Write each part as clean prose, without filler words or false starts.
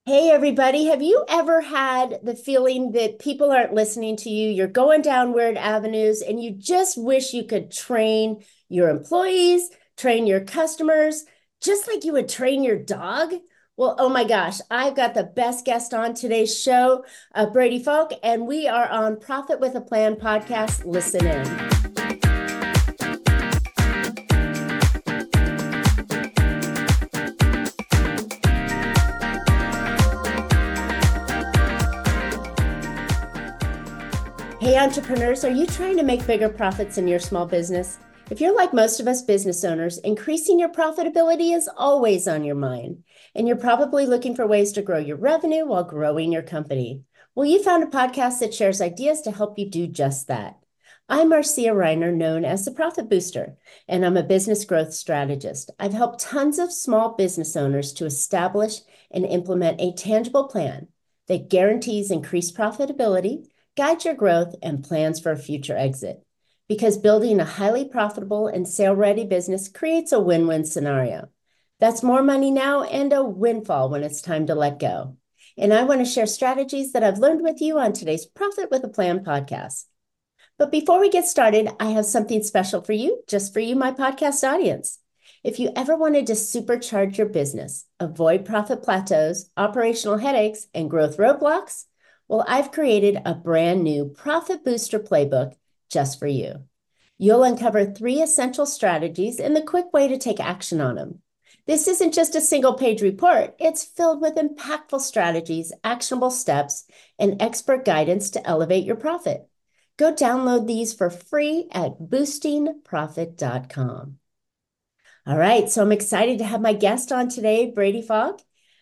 Hey, everybody. Have you ever had the feeling that people aren't listening to you? You're going down weird avenues and you just wish you could train your employees, train your customers, just like you would train your dog? Well, oh my gosh, I've got the best guest on today's show, Brady Falk, and we are on Profit with a Plan podcast. Listen in. Hey, entrepreneurs, are you trying to make bigger profits in your small business? If you're like most of us business owners, increasing your profitability is always on your mind, and you're probably looking for ways to grow your revenue while growing your company. Well, you found a podcast that shares ideas to help you do just that. I'm Marcia Reiner, known as the Profit Booster, and I'm a business growth strategist. I've helped tons of small business owners to establish and implement a tangible plan that guarantees increased profitability, guide your growth, and plans for a future exit. Because building a highly profitable and sale-ready business creates a win-win scenario. That's more money now and a windfall when it's time to let go. And I want to share strategies that I've learned with you on today's Profit with a Plan podcast. But before we get started, I have something special for you, just for you, my podcast audience. If you ever wanted to supercharge your business, avoid profit plateaus, operational headaches, and growth roadblocks, well, I've created a brand new Profit Booster playbook just for you. You'll uncover 3 essential strategies and the quick way to take action on them. This isn't just a single-page report. It's filled with impactful strategies, actionable steps, and expert guidance to elevate your profit. Go download these for free at boostingprofit.com. All right, so I'm excited to have my guest on today, Brady Falk.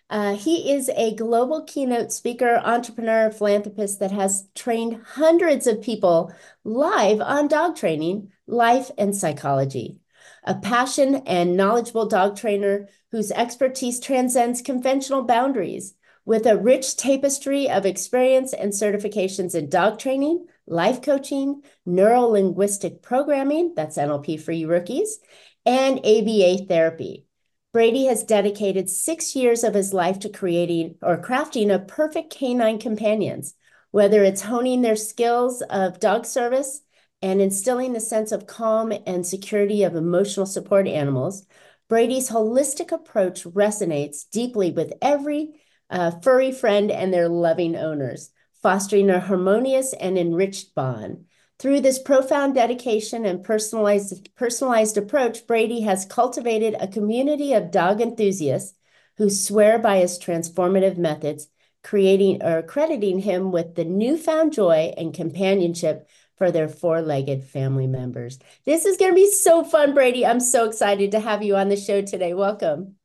He is a global keynote speaker, entrepreneur, philanthropist that has trained hundreds of people live on dog training, life, and psychology. A passionate and knowledgeable dog trainer whose expertise transcends conventional boundaries, with a rich tapestry of experience and certifications in dog training, life coaching, neuro-linguistic programming, that's NLP for you rookies, and ABA therapy. Brady has dedicated 6 years of his life to creating or crafting a perfect canine companions, whether it's honing their skills of dog service and instilling a sense of calm and security of emotional support animals. Brady's holistic approach resonates deeply with every furry friend and their loving owners, fostering a harmonious and enriched bond. Through this profound dedication and personalized approach, Brady has cultivated a community of dog enthusiasts who swear by his transformative methods, creating or crediting him with the newfound joy and companionship for their 4-legged family members. This is going to be so fun, Brady. I'm so excited to have you on the show today. Welcome.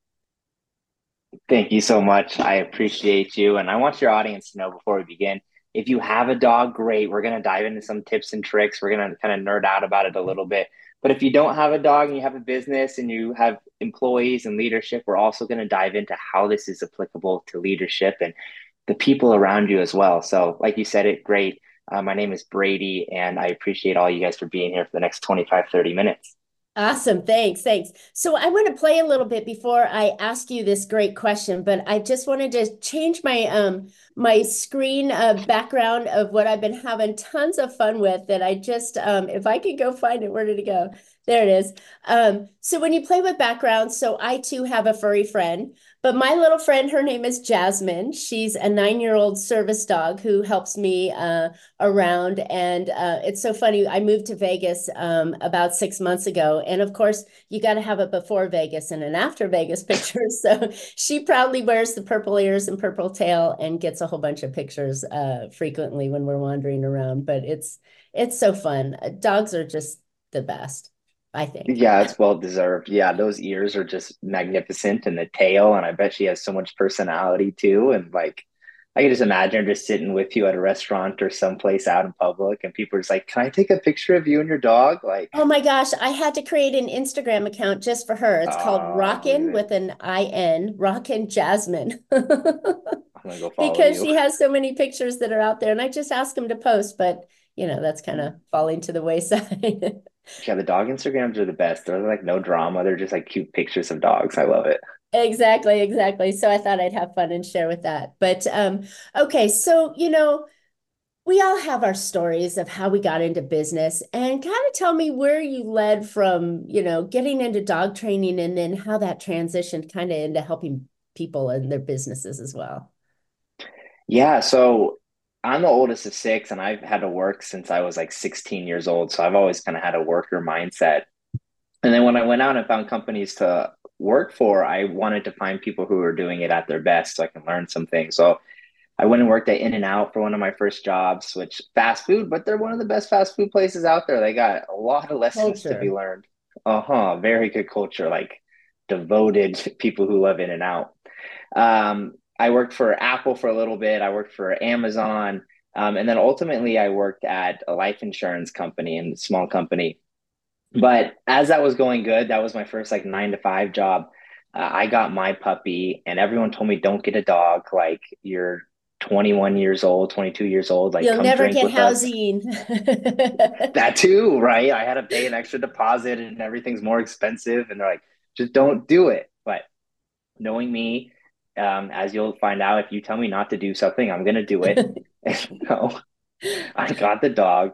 Thank you so much. I appreciate you. And I want your audience to know before we begin, if you have a dog, great. We're going to dive into some tips and tricks. We're going to kind of nerd out about it a little bit. But if you don't have a dog and you have a business and you have employees and leadership, we're also going to dive into how this is applicable to leadership and the people around you as well. So, like you said, it great. My name is Brady, and I appreciate all you guys for being here for the next 25-30 minutes. Awesome. Thanks. So I want to play a little bit before I ask you this great question, but I just wanted to change my screen background of what I've been having tons of fun with that I just if I could go find it, where did it go? There it is. So when you play with backgrounds, so I too have a furry friend, but my little friend, her name is Jasmine. She's a 9-year-old service dog who helps me around. And it's so funny. I moved to Vegas about 6 months ago. And of course, you got to have a before Vegas and an after Vegas picture. So she proudly wears the purple ears and purple tail and gets a whole bunch of pictures frequently when we're wandering around. But it's so fun. Dogs are just the best, I think. Yeah, it's well deserved. Yeah, those ears are just magnificent and the tail, and I bet she has so much personality too. And like I can just imagine her just sitting with you at a restaurant or someplace out in public and people are just like, "Can I take a picture of you and your dog?" Like, Oh my gosh, I had to create an Instagram account just for her. It's called Rockin' amazing. with an I-N, Rockin' Jasmine. I'm gonna go follow Because you. she has so many pictures that are out there, and I just ask them to post, but that's kind of falling to the wayside. Yeah, the dog Instagrams are the best. They're like no drama. They're just like cute pictures of dogs. I love it. Exactly, exactly. So I thought I'd have fun and share with that. But okay, so we all have our stories of how we got into business and kind of tell me where you led from, getting into dog training and then how that transitioned kind of into helping people in their businesses as well. Yeah, so I'm the oldest of six, and I've had to work since I was like 16 years old. So I've always kind of had a worker mindset. And then when I went out and found companies to work for, I wanted to find people who were doing it at their best so I can learn some things. So I went and worked at In-N-Out for one of my first jobs, which fast food, but they're one of the best fast food places out there. They got a lot of lessons to be Culture. learned. Uh-huh, very good culture, like devoted people who love In-N-Out. I worked for Apple for a little bit. I worked for Amazon. And then ultimately I worked at a life insurance company and a small company. But as that was going good, that was my first like 9 to 5 job. I got my puppy, and everyone told me, don't get a dog. Like, you're 21 years old, 22 years old. Like, You'll come never drink get with us. housing. That too, right? I had to pay an extra deposit and everything's more expensive. And they're like, just don't do it. But knowing me, as you'll find out, if you tell me not to do something, I'm going to do it. And so I got the dog.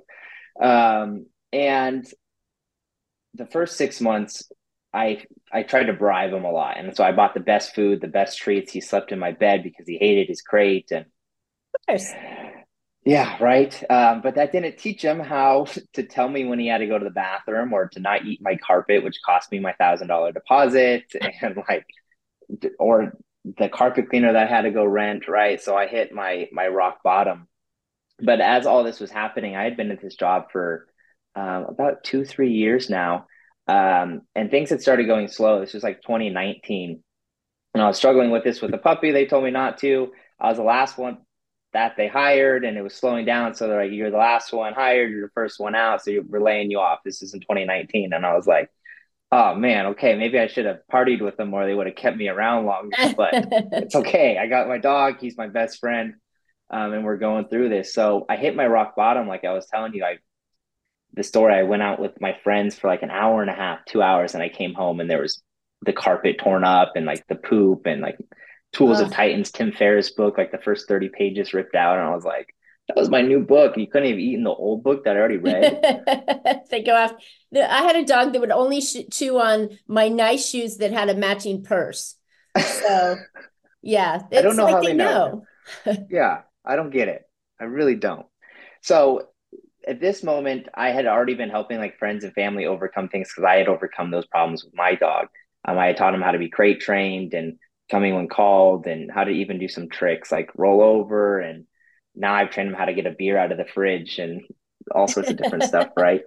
And the first 6 months, I tried to bribe him a lot, and so I bought the best food, the best treats. He slept in my bed because he hated his crate, and Of course. yeah, right. But that didn't teach him how to tell me when he had to go to the bathroom or to not eat my carpet, which cost me my $1,000 deposit, and like, or the carpet cleaner that I had to go rent. Right, so I hit my rock bottom. But as all this was happening, I had been at this job for about 2, 3 years now. And things had started going slow. This was like 2019. And I was struggling with this with the puppy. They told me not to. I was the last one that they hired, and it was slowing down. So they're like, you're the last one hired, you're the first one out. So we're laying you off. This is in 2019. And I was like, oh man, okay, maybe I should have partied with them or they would have kept me around longer, but it's okay. I got my dog, he's my best friend, and we're going through this. So I hit my rock bottom, like I was telling you. The story, I went out with my friends for like an hour and a half, 2 hours, and I came home and there was the carpet torn up and like the poop and like Tools of Oh. Titans, Tim Ferriss book, like the first 30 pages ripped out. And I was like, that was my new book. You couldn't have eaten the old book that I already read. They go after. I had a dog that would only chew on my nice shoes that had a matching purse. So yeah, I don't it's know like how they they know. know. Yeah, I don't get it. I really don't. So at this moment, I had already been helping like friends and family overcome things because I had overcome those problems with my dog. I had taught him how to be crate trained and coming when called, and how to even do some tricks like roll over. And now I've trained him how to get a beer out of the fridge and all sorts of different stuff, right?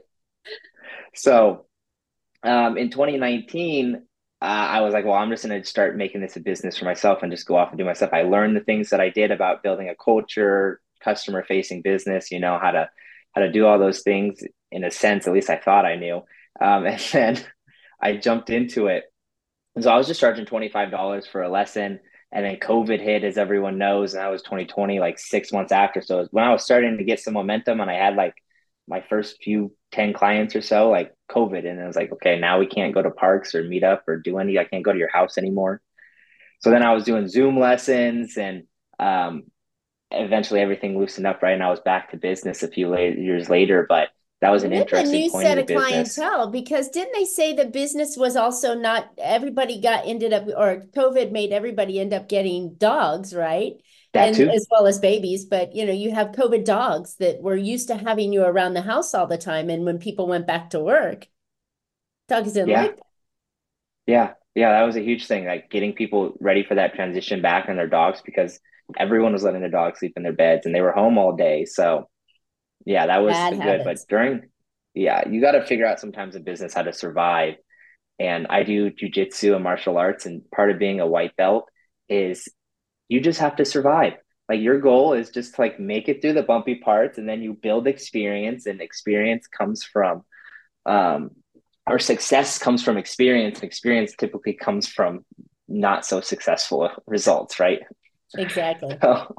So in 2019, I was like, well, I'm just going to start making this a business for myself and just go off and do myself. I learned the things that I did about building a culture, customer facing business, how to do all those things in a sense. At least I thought I knew. And then I jumped into it. And so I was just charging $25 for a lesson. And then COVID hit, as everyone knows, and that was 2020, like 6 months after. So when I was starting to get some momentum and I had like my first few 10 clients or so, like COVID, and it was like, okay, now we can't go to parks or meet up or do any, I can't go to your house anymore. So then I was doing Zoom lessons, and um, eventually everything loosened up, right? And I was back to business a few years later, but that was And an then a interesting new point of set the of business. clientele, because didn't they say that business was also not everybody got ended up, or COVID made everybody end up getting dogs, right? That And too. as well as babies. But you have COVID dogs that were used to having you around the house all the time. And when people went back to work, dogs didn't Yeah. like that. Yeah, yeah, that was a huge thing, like getting people ready for that transition back on their dogs because everyone was letting their dogs sleep in their beds and they were home all day. So, yeah, that was Bad good. But habits. yeah, you got to figure out sometimes in business how to survive. And I do jujitsu and martial arts, and part of being a white belt is you just have to survive. Like, your goal is just to like make it through the bumpy parts, and then you build experience, and experience comes from um, or success comes from experience, and experience typically comes from not so successful results, right? Exactly. So,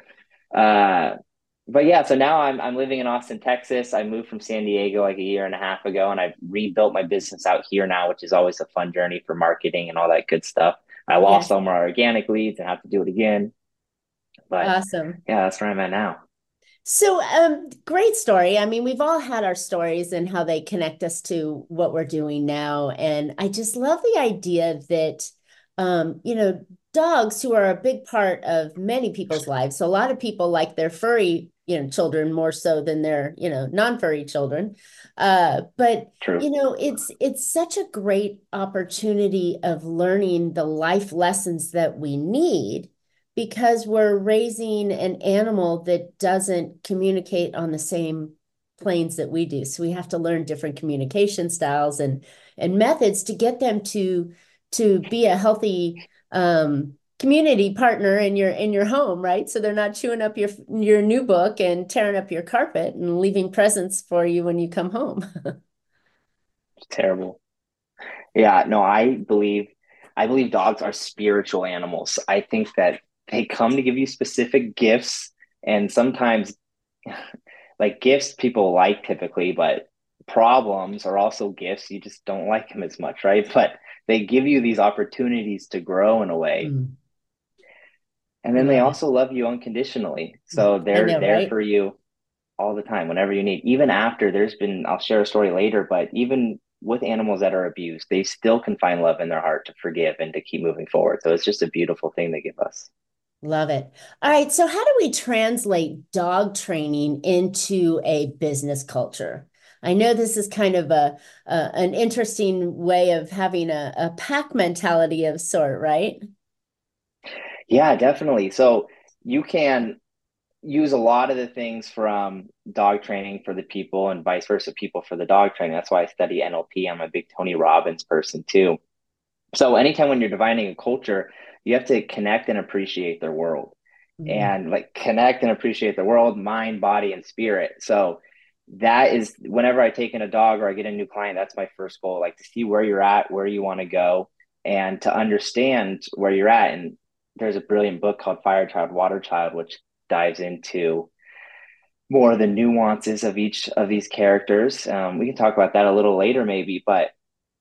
uh, but yeah, so now I'm living in Austin, Texas. I moved from San Diego like a year and a half ago, and I've rebuilt my business out here now, which is always a fun journey for marketing and all that good stuff. I lost Yes. all my organic leads and have to do it again. But Awesome. yeah, that's where I'm at now. So, great story. I mean, we've all had our stories and how they connect us to what we're doing now. And I just love the idea that, you know, dogs who are a big part of many people's lives. So a lot of people like their furry, children more so than their, non-furry children. But True. it's such a great opportunity of learning the life lessons that we need because we're raising an animal that doesn't communicate on the same planes that we do. So we have to learn different communication styles and methods to get them to be a healthy community partner in your home, right? So they're not chewing up your new book and tearing up your carpet and leaving presents for you when you come home. It's terrible. Yeah, no, I believe dogs are spiritual animals. I think that they come to give you specific gifts, and sometimes like gifts people like typically, but problems are also gifts. You just don't like them as much, right? But they give you these opportunities to grow in a way. Mm, And then they love it. also love you unconditionally. Yeah, So I they're know, there right? for you all the time, whenever you need. Even after I'll share a story later, but even with animals that are abused, they still can find love in their heart to forgive and to keep moving forward. So it's just a beautiful thing they give us. Love it. All right. So, how do we translate dog training into a business culture? I know this is kind of an interesting way of having a pack mentality of sort, right? Yeah, definitely. So you can use a lot of the things from dog training for the people and vice versa, people for the dog training. That's why I study NLP. I'm a big Tony Robbins person too. So anytime when you're defining a culture, you have to connect and appreciate their world Mm. and like connect and appreciate the world, mind, body, and spirit. So that is whenever I take in a dog or I get a new client, that's my first goal, like to see where you're at, where you want to go, and to understand where you're at. And there's a brilliant book called Fire Child, Water Child, which dives into more of the nuances of each of these characters. We can talk about that a little later, maybe, but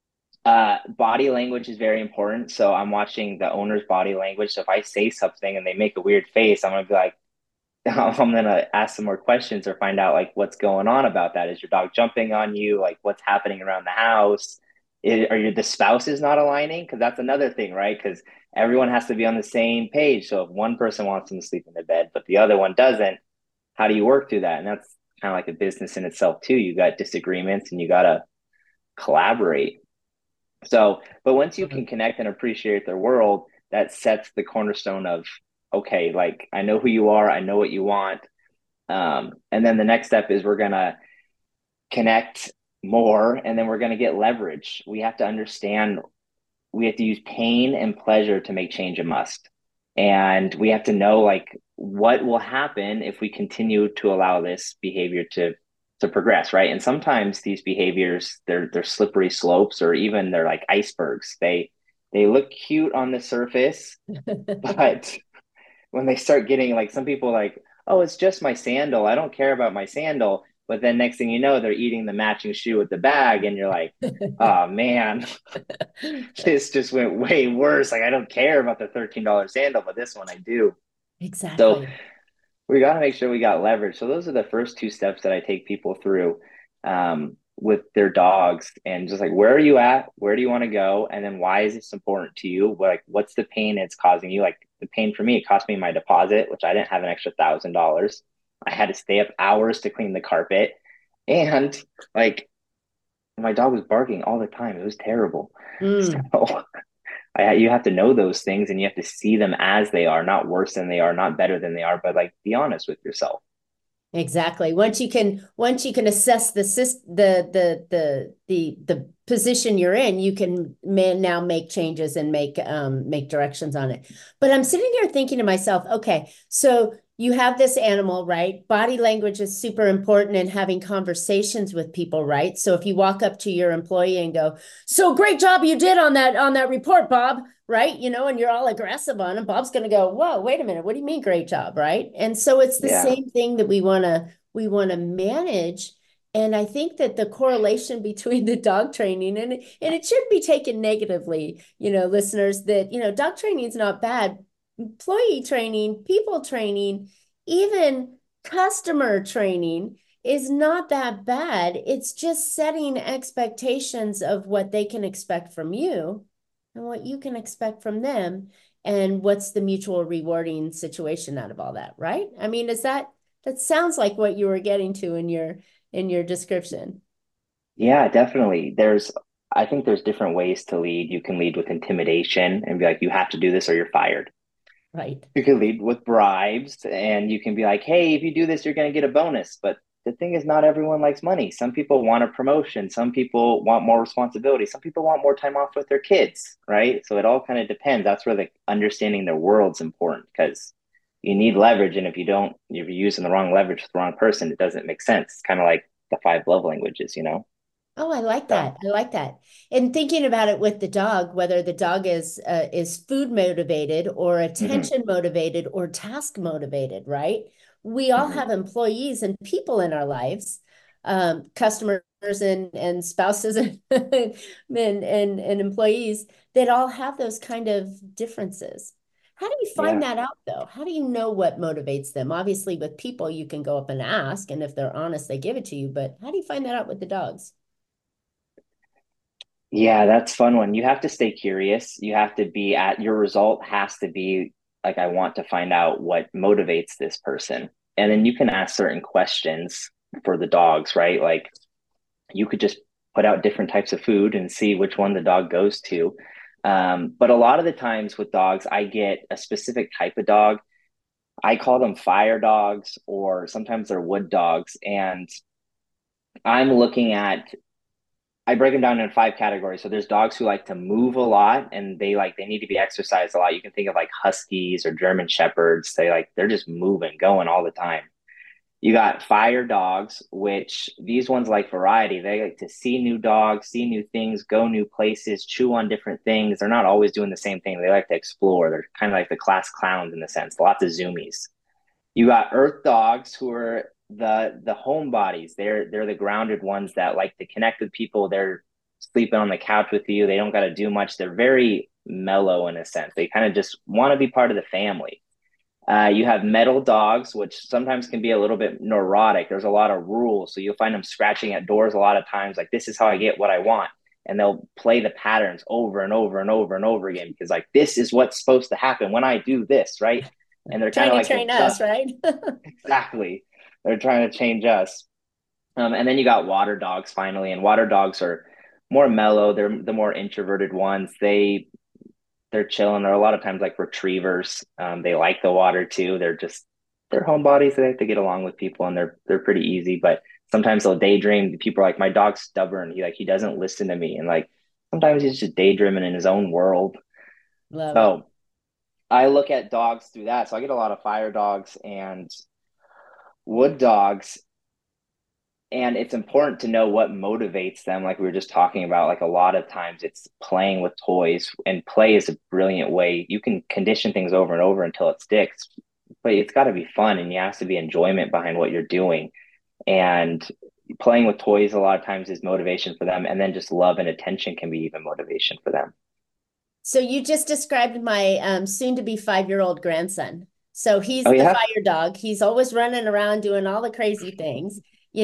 body language is very important. So I'm watching the owner's body language. So if I say something and they make a weird face, I'm gonna be like, I'm gonna ask some more questions or find out like what's going on about that. Is your dog jumping on you? Like what's happening around the house? Are you the spouses not aligning? Because that's another thing, right? Because everyone has to be on the same page. So if one person wants them to sleep in the bed, but the other one doesn't, how do you work through that? And that's kind of like a business in itself too. You got disagreements and you gotta collaborate. So, but once you can connect and appreciate their world, that sets the cornerstone of, okay, like I know who you are, I know what you want. And then the next step is we're going to connect more and then we're going to get leverage. We have to understand we have to use pain and pleasure to make change a must. And we have to know like what will happen if we continue to allow this behavior to progress, right? And sometimes these behaviors they're slippery slopes or even they're like icebergs. They look cute on the surface, but when they start getting like some people like, oh, it's just my sandal. I don't care about my sandal. But then next thing you know, they're eating the matching shoe with the bag, and you're like, oh man, this just went way worse. Like I don't care about the $13 sandal, but this one I do. So Exactly. we got to make sure we got leverage. So those are the first two steps that I take people through with their dogs, and just like where are you at? Where do you want to go? And then why is this important to you? Like what's the pain it's causing you? Like the pain for me, it cost me my deposit, which I didn't have an extra $1,000. I had to stay up hours to clean the carpet, and like my dog was barking all the time. It was terrible. Mm. So you have to know those things and you have to see them as they are, not worse than they are, not better than they are, but like be honest with yourself. Exactly. Once you can assess the position you're in, you can now make changes and make directions on it. But I'm sitting here thinking to myself, okay, so you have this animal, right? Body language is super important in having conversations with people, right? So if you walk up to your employee and go, "So great job you did on that report, Bob," right? And you're all aggressive on him, Bob's going to go, "Whoa, wait a minute. What do you mean great job?" Right? And so it's the Yeah. same thing that we want to manage And I think that the correlation between the dog training and it shouldn't be taken negatively, listeners, that, dog training is not bad. Employee training, people training, even customer training is not that bad. It's just setting expectations of what they can expect from you and what you can expect from them and what's the mutual rewarding situation out of all that, right? I mean, that sounds like what you were getting to in your description. Yeah, definitely. I think there's different ways to lead. You can lead with intimidation and be like, you have to do this or you're fired. Right. You can lead with bribes and you can be like, hey, if you do this, you're going to get a bonus. But the thing is, not everyone likes money. Some people want a promotion. Some people want more responsibility. Some people want more time off with their kids, right? So it all kind of depends. That's where the understanding their world's important because you need leverage. And if you're using the wrong leverage with the wrong person, it doesn't make sense. It's kind of like the five love languages, you know? Oh, I like So, that. I like that. And thinking about it with the dog, whether the dog is food motivated or mhm, attention motivated or task motivated, right? We all mhm. have employees and people in our lives, customers and spouses and employees that all have those kind of differences. How do you find Yeah. that out though? How do you know what motivates them? Obviously, with people, you can go up and ask, and if they're honest, they give it to you. But how do you find that out with the dogs? Yeah, that's fun one. You have to stay curious. You have to be at your result has to be like, I want to find out what motivates this person. And then you can ask certain questions for the dogs, right? Like you could just put out different types of food and see which one the dog goes to. But a lot of the times with dogs, I get a specific type of dog. I call them fire dogs, or sometimes they're wood dogs. And I'm looking at I break them down in five categories. So there's dogs who like to move a lot and they need to be exercised a lot. You can think of like huskies or German shepherds. They're just moving, going all the time. You got fire dogs, which these ones like variety. They like to see new dogs, see new things, go new places, chew on different things. They're not always doing the same thing. They like to explore. They're kind of like the class clowns in the sense, lots of zoomies. You got earth dogs who are the homebodies. They're the grounded ones that like to connect with people. They're sleeping on the couch with you. They don't got to do much. They're very mellow in a sense. They kind of just want to be part of the family. You have metal dogs, which sometimes can be a little bit neurotic. There's a lot of rules, so you'll find them scratching at doors a lot of times. Like this is how I get what I want, and they'll play the patterns over and over and over and over again because like this is what's supposed to happen when I do this, right? And they're kind Trying of to like the train us, dust. right? Exactly. They're trying to change us. And then you got water dogs finally, and water dogs are more mellow. They're the more introverted ones. They're chilling. They're a lot of times like retrievers. They like the water too. They're homebodies. They like to get along with people, and they're pretty easy. But sometimes they'll daydream. People are like, my dog's stubborn. He doesn't listen to me, and like sometimes he's just daydreaming in his own world. Love it. So I look at dogs through that. So I get a lot of fire dogs and wood dogs, and it's important to know what motivates them like we were just talking about. Like a lot of times it's playing with toys, and play is a brilliant way. You can condition things over and over until it sticks, but it's got to be fun and you have to be enjoyment behind what you're doing. And playing with toys a lot of times is motivation for them, and then just love and attention can be even motivation for them. So you just described my soon to be 5-year-old grandson. So Oh he's the yeah. fire dog. He's always running around doing all the crazy things.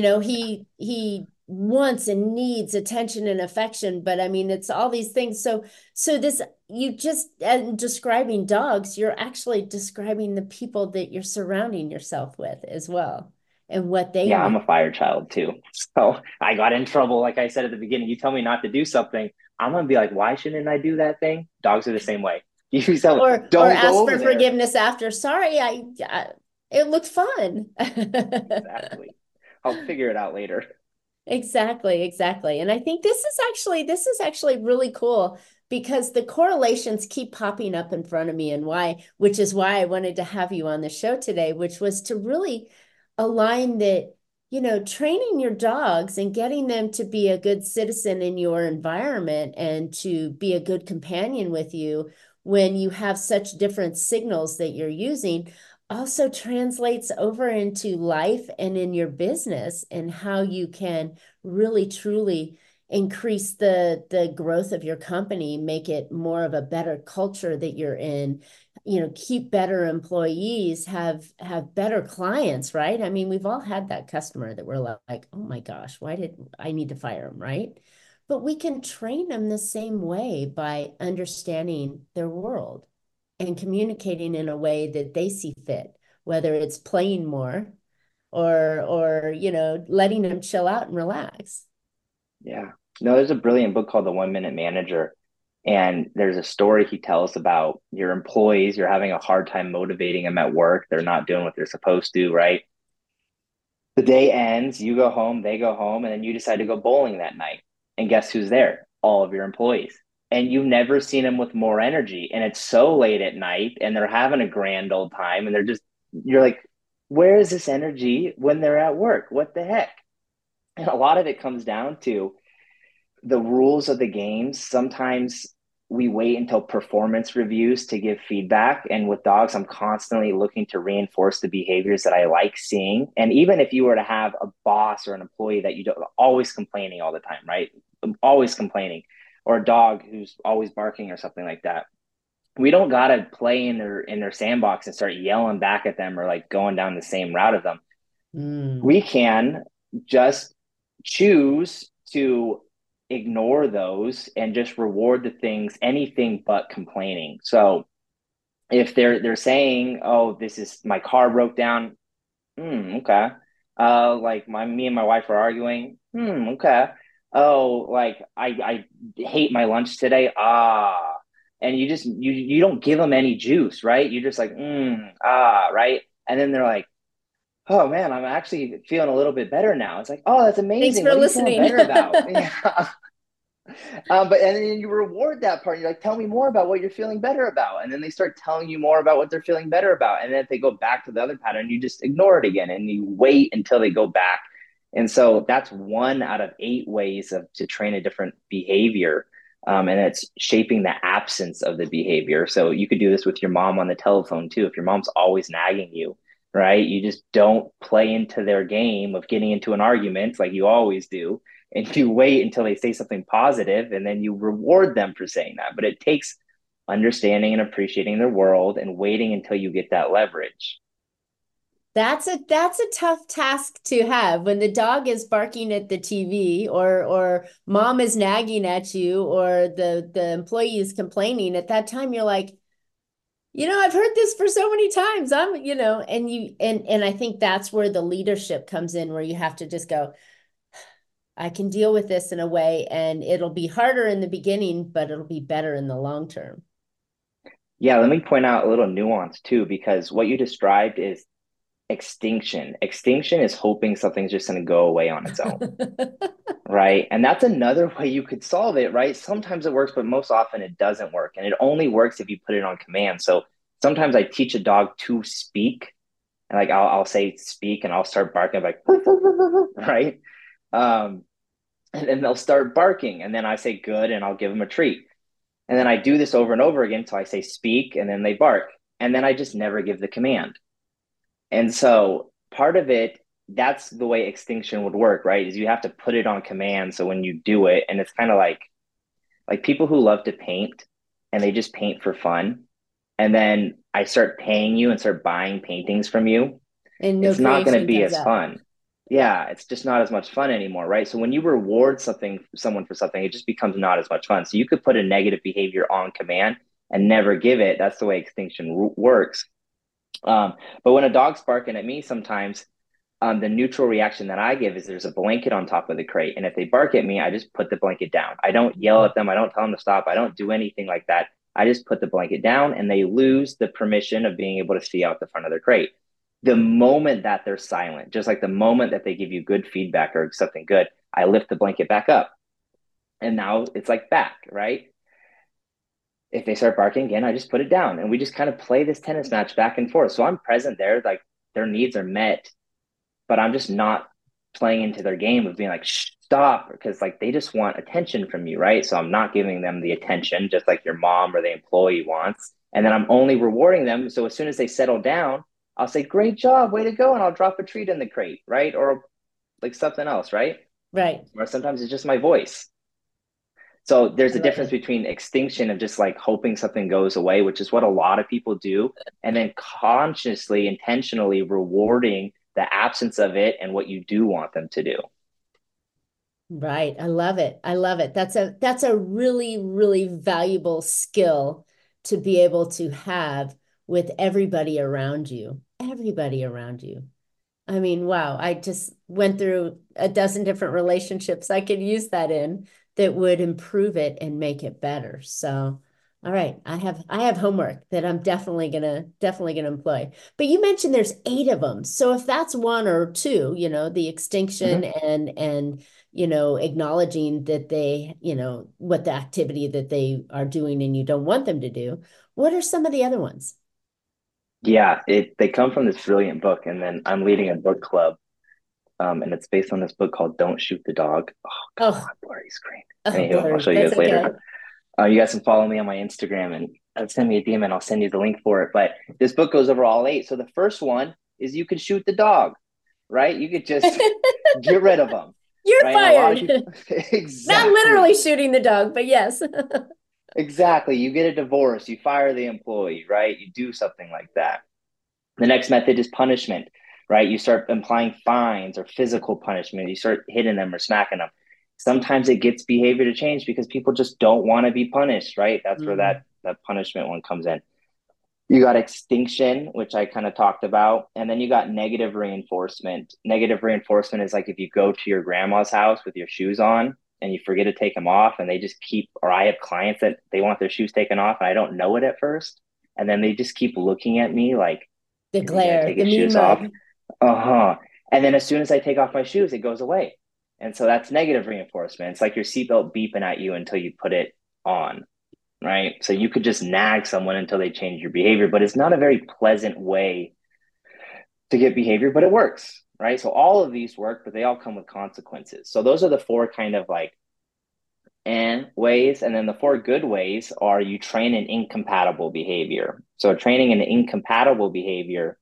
He wants and needs attention and affection, but I mean it's all these things. So this you just describing dogs, you're actually describing the people that you're surrounding yourself with as well and what they Yeah, I'm need. a fire child too. So I got in trouble. Like I said at the beginning, you tell me not to do something, I'm gonna be like, why shouldn't I do that thing? Dogs are the same way. You tell me, Or don't go ask over for there. forgiveness after. Sorry, it looked fun. Exactly. I'll figure it out later. Exactly, exactly. And I think this is actually really cool because the correlations keep popping up in front of me and which is why I wanted to have you on the show today, which was to really align that, training your dogs and getting them to be a good citizen in your environment and to be a good companion with you when you have such different signals that you're using also translates over into life and in your business and how you can really truly increase the growth of your company, make it more of a better culture that you're in, keep better employees, have better clients, right? I mean, we've all had that customer that we're like, oh my gosh, why did I need to fire them, right? But we can train them the same way by understanding their world and communicating in a way that they see fit, whether it's playing more or letting them chill out and relax. Yeah. No, there's a brilliant book called The 1 Minute Manager. And there's a story he tells about your employees. You're having a hard time motivating them at work. They're not doing what they're supposed to, right? The day ends, you go home, they go home, and then you decide to go bowling that night. And guess who's there? All of your employees. And you've never seen them with more energy. And it's so late at night and they're having a grand old time. And you're like, where is this energy when they're at work? What the heck? And a lot of it comes down to the rules of the games. Sometimes we wait until performance reviews to give feedback. And with dogs, I'm constantly looking to reinforce the behaviors that I like seeing. And even if you were to have a boss or an employee that you don't always complaining all the time, right? Always complaining, or a dog who's always barking or something like that. We don't gotta play in their sandbox and start yelling back at them or like going down the same route of them. Mm. We can just choose to ignore those and just reward the things anything but complaining. So if they're saying, oh, this is my car broke down. Okay. Like me and my wife are arguing. Okay. Oh, like I hate my lunch today. And you don't give them any juice, right? You're just like, right? And then they're like, oh man, I'm actually feeling a little bit better now. It's like, oh, that's Thanks amazing. for What are you feeling listening. better about? Yeah. But and then you reward that part. You're like, tell me more about what you're feeling better about. And then they start telling you more about what they're feeling better about. And then if they go back to the other pattern, you just ignore it again and you wait until they go back. And so that's one out of 8 ways to train a different behavior. And it's shaping the absence of the behavior. So you could do this with your mom on the telephone too. If your mom's always nagging you, right? You just don't play into their game of getting into an argument like you always do, and you wait until they say something positive and then you reward them for saying that. But it takes understanding and appreciating their world and waiting until you get that leverage. That's a tough task to have when the dog is barking at the TV or mom is nagging at you or the employee is complaining. At that time, you're like, I've heard this for so many times. And I think that's where the leadership comes in, where you have to just go, I can deal with this in a way, and it'll be harder in the beginning, but it'll be better in the long term. Yeah, let me point out a little nuance too, because what you described is extinction. Extinction is hoping something's just going to go away on its own, right? And that's another way you could solve it, right? Sometimes it works, but most often it doesn't work. And it only works if you put it on command. So sometimes I teach a dog to speak, and like I'll say speak, and I'll start barking like, right? Um, and then they'll start barking, and then I say good, and I'll give them a treat. And then I do this over and over again. So I say speak, and then they bark. And then I just never give the command. And so part of it, that's the way extinction would work, right? Is you have to put it on command. So when you do it, and it's kind of like people who love to paint and they just paint for fun. And then I start paying you and start buying paintings from you, And no it's not going to creation be comes as out. fun. Yeah, it's just not as much fun anymore, right? So when you reward someone for something, it just becomes not as much fun. So you could put a negative behavior on command and never give it. That's the way extinction works. But when a dog's barking at me, sometimes the neutral reaction that I give is there's a blanket on top of the crate, and if they bark at me, I just put the blanket down. I don't yell at them. I don't tell them to stop. I don't do anything like that. I just put the blanket down, and they lose the permission of being able to see out the front of their crate. The moment that they're silent, just like the moment that they give you good feedback or something good, I lift the blanket back up. And now it's like back, right? If they start barking again, I just put it down. And we just kind of play this tennis match back and forth. So I'm present there, like their needs are met, but I'm just not playing into their game of being like, shh, stop, because like they just want attention from you, right? So I'm not giving them the attention, just like your mom or the employee wants. And then I'm only rewarding them. So as soon as they settle down, I'll say, great job, way to go. And I'll drop a treat in the crate, right? Or like something else, right? Right. Or sometimes it's just my voice. So there's I a love difference it. between extinction of just like hoping something goes away, which is what a lot of people do, and then consciously, intentionally rewarding the absence of it and what you do want them to do. Right. I love it. I love it. That's a really, really valuable skill to be able to have with everybody around you. Everybody around you. I mean, wow, I just went through a dozen different relationships I could use that in that would improve it and make it better. So, all right, I have homework that I'm definitely gonna employ. But you mentioned there's eight of them. So if that's one or two, the extinction Mhm. and acknowledging that they, what the activity that they are doing and you don't want them to do, what are some of the other ones? Yeah, they come from this brilliant book, and then I'm leading a book club, and it's based on this book called "Don't Shoot the Dog." Oh, come Oh, on, blurry screen. oh, Anywho, I'll blurry. show you That's guys okay. later. You guys can follow me on my Instagram and send me a DM, and I'll send you the link for it. But this book goes over all eight. So the first one is you can shoot the dog, right? You could just get rid of them, You're right? And a lot of fired. people, Not literally exactly, shooting the dog, but yes. exactly. You get a divorce, you fire the employee, right? You do something like that. The next method is punishment, right? You start implying fines or physical punishment. You start hitting them or smacking them. Sometimes it gets behavior to change because people just don't want to be punished, right? That's where Mm, that punishment one comes in. You got extinction, which I kind of talked about, and then you got negative reinforcement. Negative reinforcement is like if you go to your grandma's house with your shoes on and you forget to take them off, and they just keep, or I have clients that they want their shoes taken off, and I don't know it at first, and then they just keep looking at me like, the is he going to glare, take the his mean shoes off? mug. Uh-huh. And then as soon as I take off my shoes, it goes away. And so that's negative reinforcement. It's like your seatbelt beeping at you until you put it on, right? So you could just nag someone until they change your behavior, but it's not a very pleasant way to get behavior, but it works, right? So all of these work, but they all come with consequences. So those are the four kind of like and ways. And then the four good ways are you train an incompatible behavior. So training an incompatible behavior,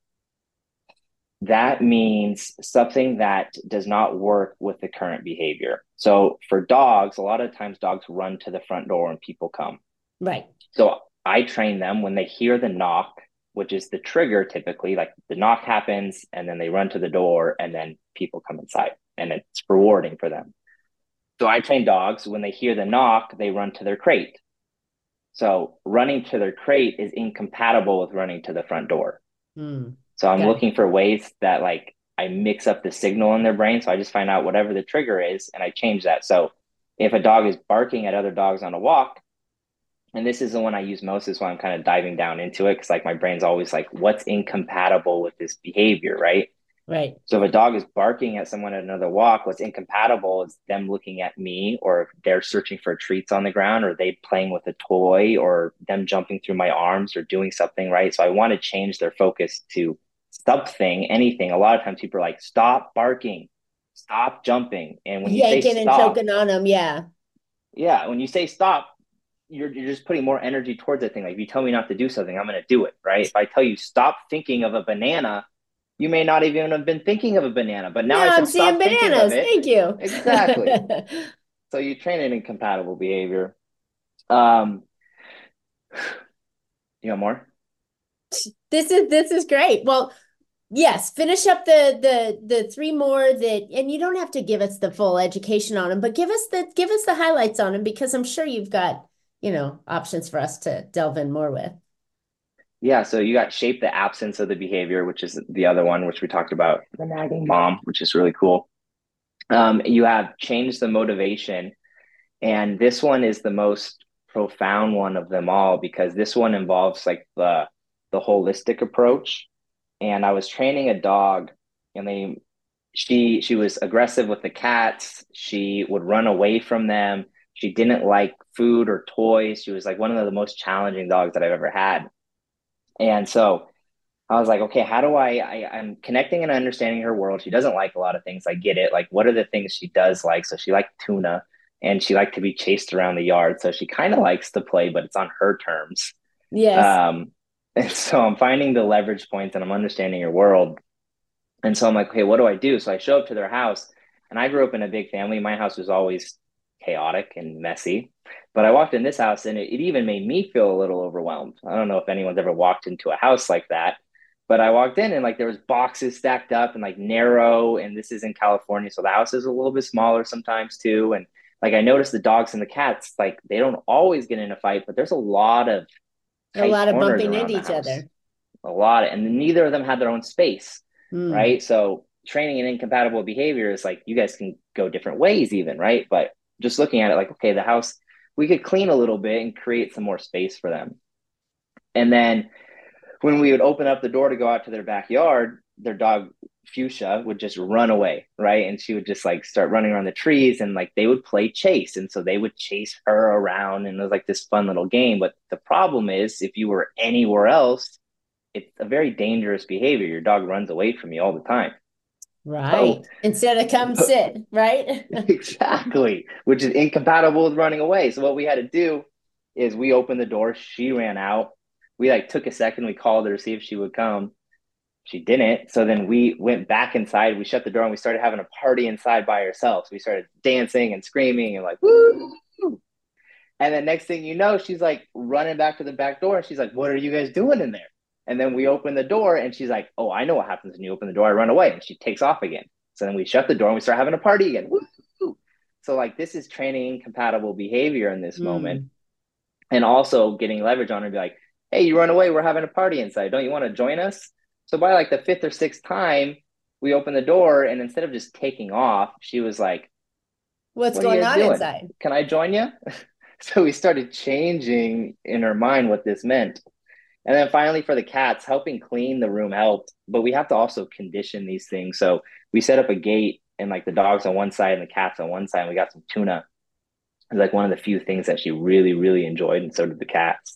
that means something that does not work with the current behavior. So for dogs, a lot of times dogs run to the front door when people come. Right. So I train them when they hear the knock, which is the trigger typically, like the knock happens and then they run to the door and then people come inside and it's rewarding for them. So I train dogs when they hear the knock, they run to their crate. So running to their crate is incompatible with running to the front door. Mm, So I'm got it. looking for ways that like I mix up the signal in their brain. So I just find out whatever the trigger is and I change that. So if a dog is barking at other dogs on a walk, and this is the one I use most, is why I'm kind of diving down into it. Cause like my brain's always like, what's incompatible with this behavior, right? Right. So if a dog is barking at someone at another walk, what's incompatible is them looking at me, or if they're searching for treats on the ground, or they playing with a toy, or them jumping through my arms or doing something, right? So I want to change their focus to something, anything. A lot of times people are like, stop barking, stop jumping. And when you say Yanking and stop, choking on them. Yeah. yeah, when you say stop, you're just putting more energy towards that thing. Like if you tell me not to do something, I'm going to do it, right? If I tell you stop thinking of a banana, you may not even have been thinking of a banana, but now I Now I'm said seeing stop thinking of bananas. it. Thank you. Exactly. So you train an incompatible behavior. Um, you got more? This is great. Well, yes, finish up the three more that, and you don't have to give us the full education on them, but give us the highlights on them because I'm sure you've got, options for us to delve in more with. Yeah. So you got shape the absence of the behavior, which is the other one, which we talked about, the nagging mom, which is really cool. You have change the motivation. And this one is the most profound one of them all because this one involves like the holistic approach. And I was training a dog, and she was aggressive with the cats. She would run away from them. She didn't like food or toys. She was like one of the most challenging dogs that I've ever had. And so I was like, okay, how do I'm connecting and understanding her world. She doesn't like a lot of things. I get it. Like, what are the things she does like? So she liked tuna and she liked to be chased around the yard. So she kind of likes to play, but it's on her terms. Yes. Um, And so I'm finding the leverage points and I'm understanding your world. And so I'm like, okay, what do I do? So I show up to their house, and I grew up in a big family. My house was always chaotic and messy. But I walked in this house, and it even made me feel a little overwhelmed. I don't know if anyone's ever walked into a house like that, but I walked in and like there was boxes stacked up and like narrow, and this is in California, so the house is a little bit smaller sometimes too. And like I noticed the dogs and the cats, like they don't always get in a fight, but there's a lot of A tight lot of corners bumping around into the each house, other. a lot, and neither of them had their own space, Mm. right? So training an incompatible behavior is like you guys can go different ways, even, right? But just looking at it, like, okay, the house we could clean a little bit and create some more space for them. And then when we would open up the door to go out to their backyard, their dog Fuchsia would just run away, right? And she would just like start running around the trees and like they would play chase. And so they would chase her around and it was like this fun little game. But the problem is, if you were anywhere else, it's a very dangerous behavior. Your dog runs away from you all the time. Right. So, Instead of come sit, right? exactly, which is incompatible with running away. So, what we had to do is we opened the door. She ran out. We like took a second. We called her to see if she would come. She didn't. So then we went back inside. We shut the door and we started having a party inside by ourselves. We started dancing and screaming and like, woo. And then next thing you know, she's like running back to the back door and she's like, what are you guys doing in there? And then we open the door and she's like, oh, I know what happens when you open the door. I run away. And she takes off again. So then we shut the door and we start having a party again. Woo! So like this is training compatible behavior in this moment Mm. and also getting leverage on her and be like, hey, you run away. We're having a party inside. Don't you want to join us? So by like the fifth or sixth time, we opened the door and instead of just taking off, she was like, What's what are you going guys on doing? inside? Can I join you? So we started changing in her mind what this meant. And then finally, for the cats, helping clean the room helped, but we have to also condition these things. So we set up a gate and like the dogs on one side and the cats on one side. And we got some tuna. It's like one of the few things that she really, really enjoyed, and so did the cats.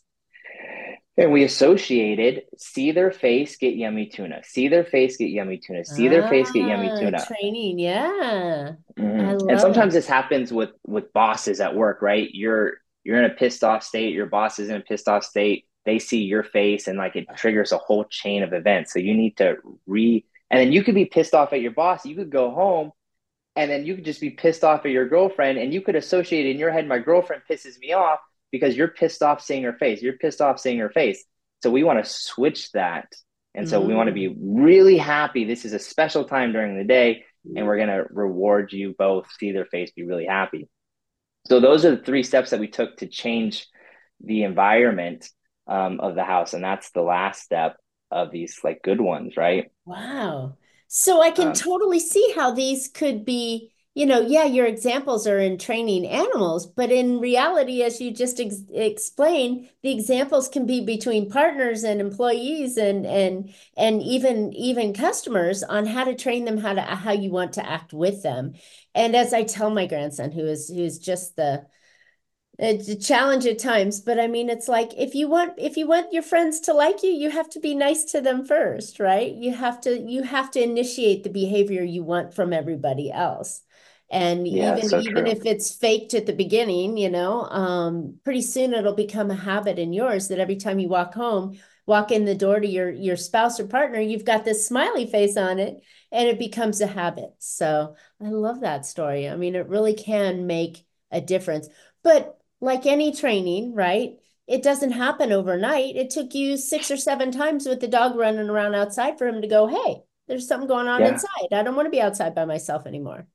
And we associated see their face, get yummy tuna. See their face, get yummy tuna. See their face, get yummy Ah, tuna. training. Yeah. I And love it. sometimes this happens with bosses at work, right? You're in a pissed off state. Your boss is in a pissed off state. They see your face, and like it triggers a whole chain of events. So you need to and then you could be pissed off at your boss. You could go home, and then you could just be pissed off at your girlfriend, and you could associate in your head, my girlfriend pisses me off because you're pissed off seeing her face. You're pissed off seeing her face. So we want to switch that. And so we want to Mm. be really happy. This is a special time during the day, and we're going to reward you both, see their face, be really happy. So those are the three steps that we took to change the environment of the house. And that's the last step of these like good ones, right? Wow. So I can Um, totally see how these could be, yeah, your examples are in training animals, but in reality, as you just explained, the examples can be between partners and employees and even customers on how to train them how you want to act with them. And as I tell my grandson, who's just the it's a challenge at times, but I mean, it's like if you want your friends to like you, you have to be nice to them first, right? You have to initiate the behavior you want from everybody else. And yeah, even so even true. if it's faked at the beginning, pretty soon it'll become a habit in yours that every time you walk in the door to your spouse or partner, you've got this smiley face on it, and it becomes a habit. So I love that story. I mean, it really can make a difference. But like any training, right? It doesn't happen overnight. It took you 6 or 7 times with the dog running around outside for him to go, hey, there's something going on Yeah. inside. I don't want to be outside by myself anymore.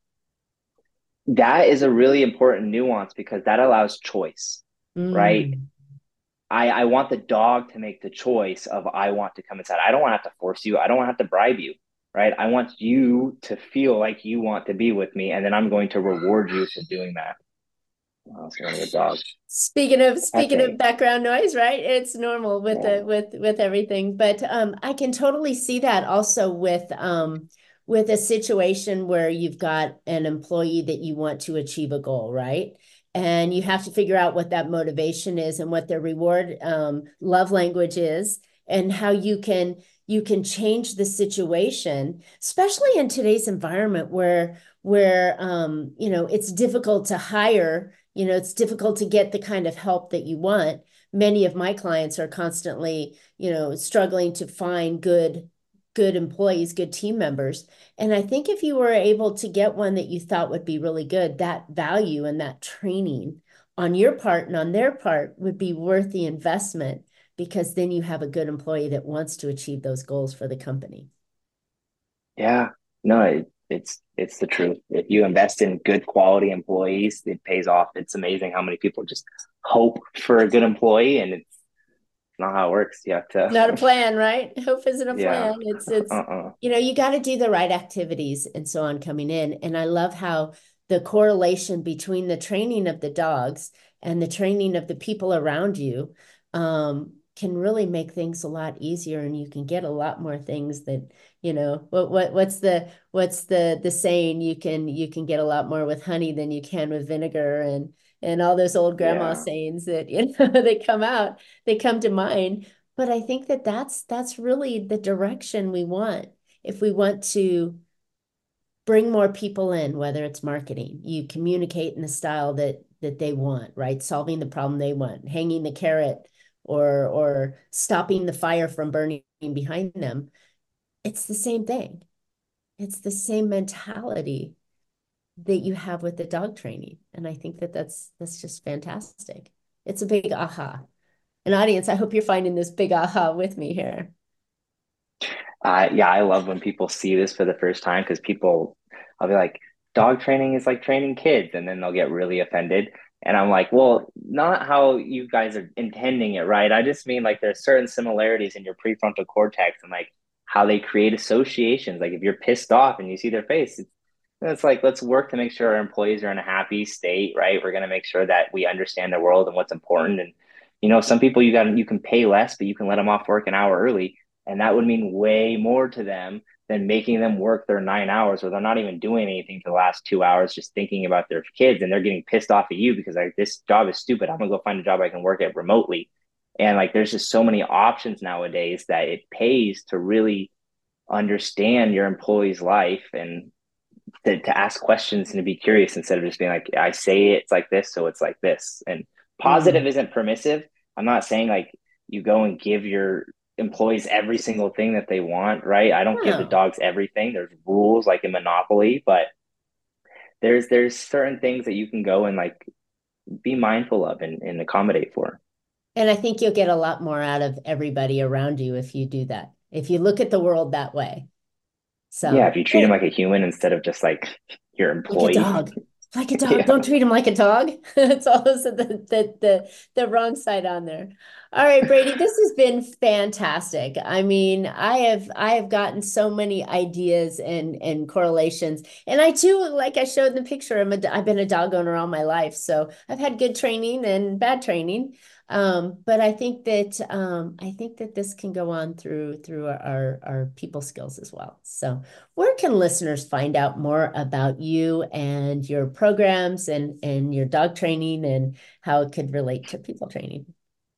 That is a really important nuance because that allows choice, right? Mm. I want the dog to make the choice of I want to come inside. I don't want to have to force you. I don't want to have to bribe you, right? I want you to feel like you want to be with me, and then I'm going to reward you for doing that. Oh, it's one of the dogs. That's Speaking of a background noise, right? It's normal with yeah, with everything, but I can totally see that also with a situation where you've got an employee that you want to achieve a goal, right? And you have to figure out what that motivation is and what their reward love language is and how you can change the situation, especially in today's environment where it's difficult to hire, it's difficult to get the kind of help that you want. many of my clients are constantly, struggling to find good employees, good team members. And I think if you were able to get one that you thought would be really good, that value and that training on your part and on their part would be worth the investment, because then you have a good employee that wants to achieve those goals for the company. Yeah, no, it's the truth. If you invest in good quality employees, it pays off. It's amazing how many people just hope for a good employee, and it's not how it works. You have to, Not a plan, right? Hope isn't a yeah, plan. It's uh-uh. you got to do the right activities and so on coming in. And I love how the correlation between the training of the dogs and the training of the people around you can really make things a lot easier, and you can get a lot more things that, what's the saying? You can get a lot more with honey than you can with vinegar, and all those old grandma Yeah, sayings that they come to mind. But I think that that's really the direction we want. If we want to bring more people in, whether it's marketing, you communicate in the style that they want, right? Solving the problem they want, hanging the carrot, or stopping the fire from burning behind them. It's the same thing. It's the same mentality that you have with the dog training. And I think that that's just fantastic. It's a big aha. An audience, I hope you're finding this big aha with me here. yeah, I love when people see this for the first time because people, I'll be like, dog training is like training kids, and then they'll get really offended. And I'm like, well, not how you guys are intending it, right? I just mean like there's certain similarities in your prefrontal cortex and like how they create associations. Like if you're pissed off and you see their face, it's like let's work to make sure our employees are in a happy state, right? We're gonna make sure that we understand the world and what's important. And some people you can pay less, but you can let them off work an hour early, and that would mean way more to them than making them work their 9 hours where they're not even doing anything for the last 2 hours, just thinking about their kids, and they're getting pissed off at you because like this job is stupid. I'm gonna go find a job I can work at remotely. And like there's just so many options nowadays that it pays to really understand your employee's life and to ask questions and to be curious instead of just being like, I say it's like this, so it's like this. And positive Mm. isn't permissive. I'm not saying like you go and give your employees every single thing that they want, right? I don't give the No. dogs everything. There's rules like in Monopoly, but there's certain things that you can go and like be mindful of and accommodate for. And I think you'll get a lot more out of everybody around you if you do that, if you look at the world that way. Yeah, So, if you treat them hey, like a human instead of just like your like a employee. dog. Like a dog. Yeah. Don't treat him like a dog. It's also the wrong side on there. All right, Brady, this has been fantastic. I mean, I have gotten so many ideas and correlations. And I too, like I showed in the picture, I've been a dog owner all my life. So I've had good training and bad training. But I think that this can go on through our people skills as well. So where can listeners find out more about you and your programs and your dog training and how it could relate to people training?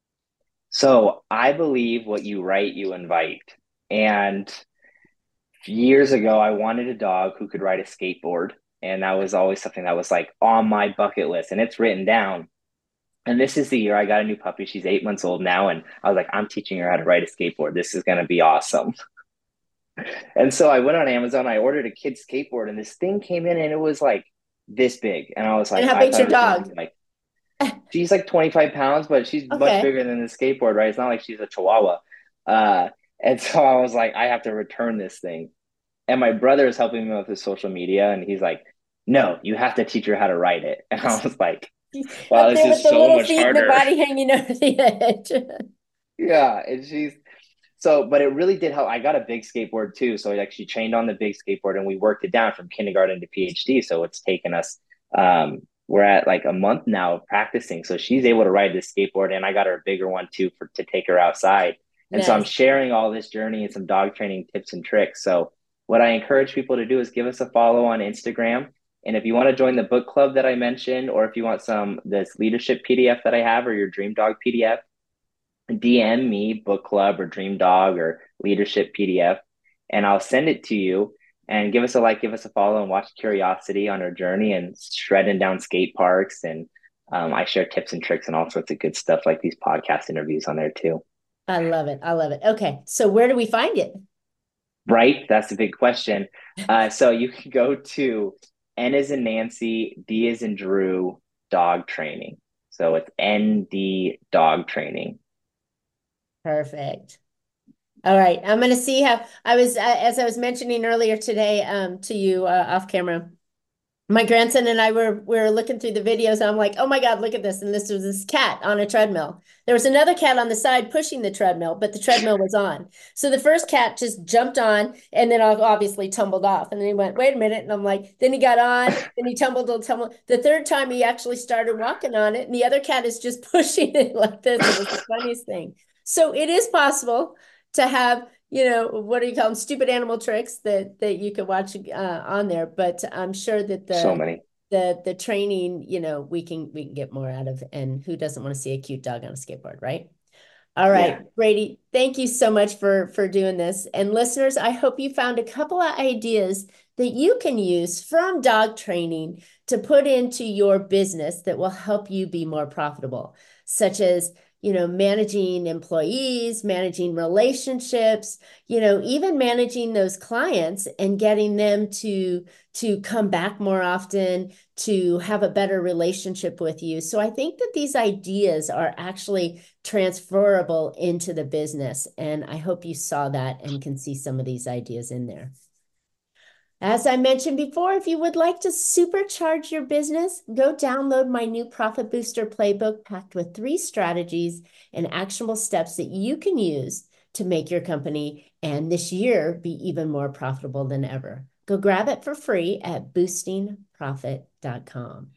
So I believe what you write, you invite. And years ago, I wanted a dog who could ride a skateboard. And that was always something that was like on my bucket list. And it's written down. And this is the year I got a new puppy. She's 8 months old now. And I was like, I'm teaching her how to ride a skateboard. This is going to be awesome. And so I went on Amazon. I ordered a kid's skateboard, and this thing came in and it was like this big. And I was And like, how I big's thought your it was going to dog? be like, she's like 25 pounds, but she's much Okay. bigger than the skateboard, right? It's not like she's a chihuahua. Uh, and so I was like, I have to return this thing. And my brother is helping me with his social media, and he's like, no, you have to teach her how to write it. And I was like, wow, Up this there is with the so little much feet and the harder. body hanging over the edge. Yeah. And she's so, but it really did help. I got a big skateboard too. So like she trained on the big skateboard and we worked it down from kindergarten to PhD. So it's taken us, we're at like a month now of practicing. So she's able to ride this skateboard, and I got her a bigger one too to take her outside. And so I'm Nice. sharing all this journey and some dog training tips and tricks. So what I encourage people to do is give us a follow on Instagram. And if you want to join the book club that I mentioned, or if you want this leadership PDF that I have or your dream dog PDF, DM me book club or dream dog or leadership PDF, and I'll send it to you. And give us a like, give us a follow, and watch Curiosity on our journey and shredding down skate parks and I share tips and tricks and all sorts of good stuff like these podcast interviews on there too. I love it. I love it. Okay. So where do we find it? Right? That's the big question. So you can go to N as in Nancy, D as in Drew, dog training. So it's ND dog training. Perfect. All right. I'm going to see how as I was mentioning earlier today, to you, off camera. My grandson and I were looking through the videos and I'm like, oh my God, look at this. And this was this cat on a treadmill. There was another cat on the side pushing the treadmill, but the treadmill was on. So the first cat just jumped on and then obviously tumbled off. And then he went, wait a minute. And I'm like, then he got on, then he tumbled. The third time he actually started walking on it. And the other cat is just pushing it like this. It was the funniest thing. So it is possible to have, what do you call them? Stupid animal tricks that you can watch on there. But I'm sure that So many. the training, we can get more out of. And who doesn't want to see a cute dog on a skateboard, right? All right, Yeah. Brady, thank you so much for doing this. And listeners, I hope you found a couple of ideas that you can use from dog training to put into your business that will help you be more profitable, such as, managing employees, managing relationships, even managing those clients and getting them to come back more often, to have a better relationship with you. So I think that these ideas are actually transferable into the business. And I hope you saw that and can see some of these ideas in there. As I mentioned before, if you would like to supercharge your business, go download my new Profit Booster Playbook packed with 3 strategies and actionable steps that you can use to make your company and this year be even more profitable than ever. Go grab it for free at boostingprofit.com.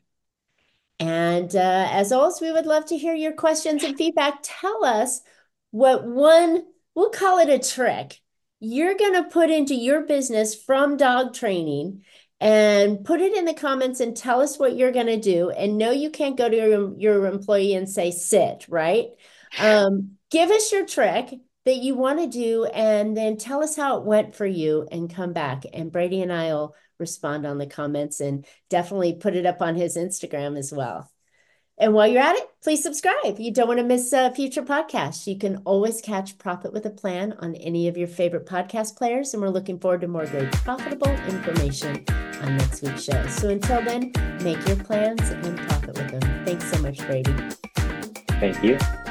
And as always, we would love to hear your questions and feedback. Tell us we'll call it a trick, you're going to put into your business from dog training, and put it in the comments and tell us what you're going to do. And no, you can't go to your employee and say, sit, right? Give us your trick that you want to do, and then tell us how it went for you and come back. And Brady and I will respond on the comments and definitely put it up on his Instagram as well. And while you're at it, please subscribe. You don't want to miss future podcasts. You can always catch Profit with a Plan on any of your favorite podcast players. And we're looking forward to more great profitable information on next week's show. So until then, make your plans and profit with them. Thanks so much, Brady. Thank you.